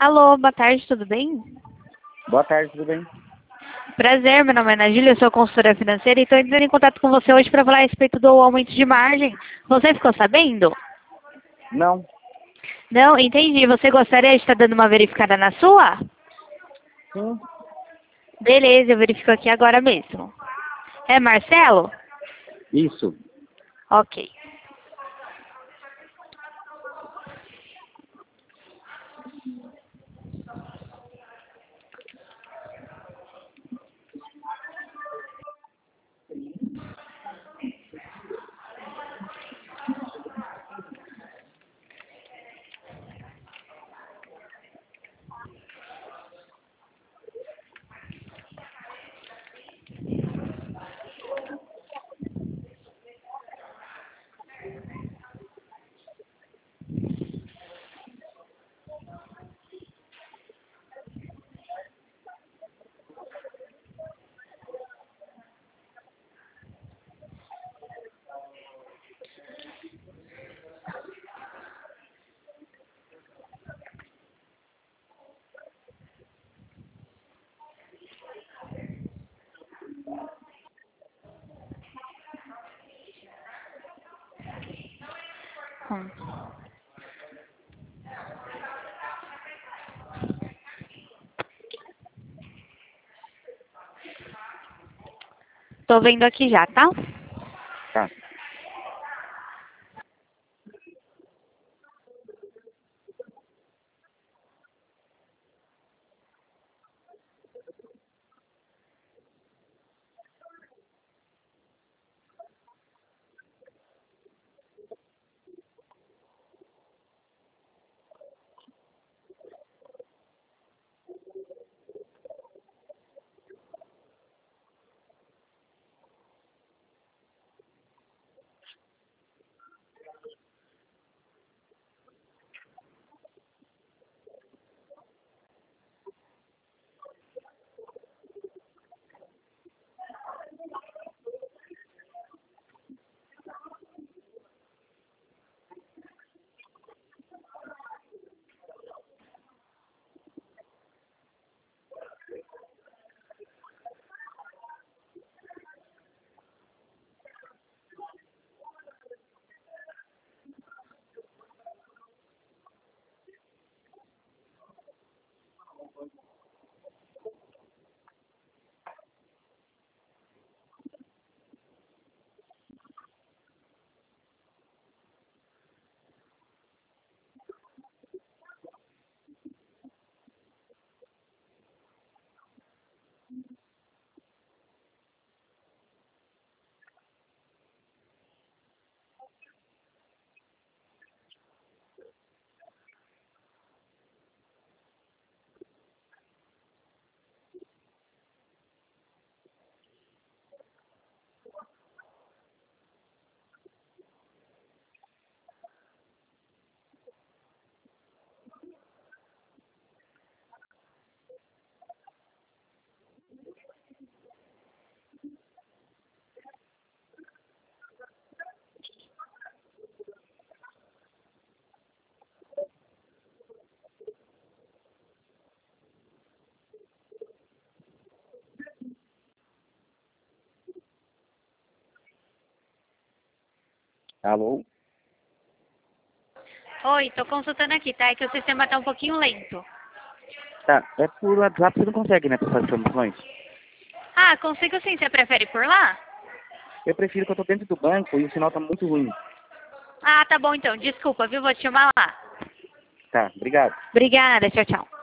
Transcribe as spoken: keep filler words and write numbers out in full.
Alô, boa tarde, tudo bem? Boa tarde, tudo bem? Prazer, meu nome é Ana Júlia, eu sou consultora financeira e estou entrando em contato com você hoje para falar a respeito do aumento de margem. Você ficou sabendo? Não. Não, entendi. Você gostaria de estar dando uma verificada na sua? Sim. Beleza, eu verifico aqui agora mesmo. É Marcelo? Isso. Ok. Hum. Tô vendo aqui já, tá? Tá. Alô? Oi, tô consultando aqui, tá? É que o sistema tá um pouquinho lento. Tá. É por WhatsApp, você não consegue, né, passar as informações? Ah, consigo sim. Você prefere por lá? Eu prefiro que eu tô dentro do banco e o sinal tá muito ruim. Ah, tá bom então. Desculpa, viu? Vou te chamar lá. Tá, obrigado. Obrigada, tchau, tchau.